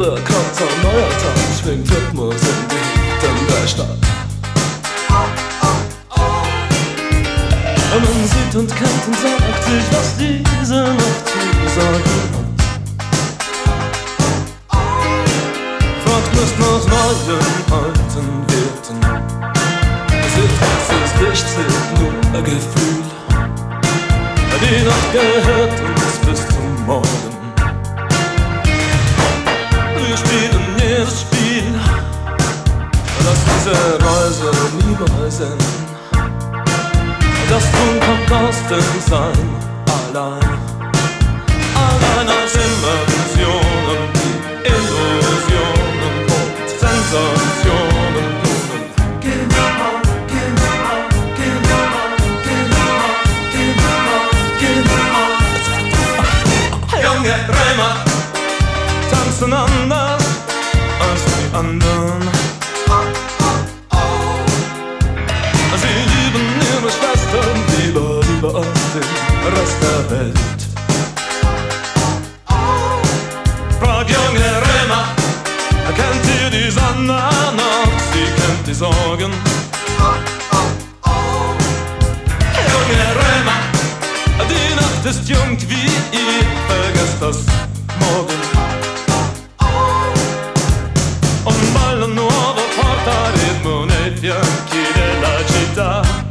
Da kommt ein neuer Tag, schwingt Rhythmus in die Hütten der Stadt. Man sieht und kennt und sagt sich, was diese Nacht zu sagen hat. Fragt nicht nach neuen alten Werten. Es ist nichts, nur ein Gefühl. Die Nacht gehört uns bis zum Morgen. Wir spielen jedes Spiel, lass diese Reise niemals enden. Das Tun kommt aus dem Sein allein. Allein als Illusionen und Sensationen. Junge Römer tanzen anders als die anderen. Sie lieben ihre Schwestern lieber als den Rest der Welt. Frag junge Römer, kennt ihr die Sonne noch? Sie kennt die Sorgen. Junge Römer, die Nacht ist jung wie ihr, vergesst das morgen. Un ballo nuovo porta ritmo nei fianchi della città.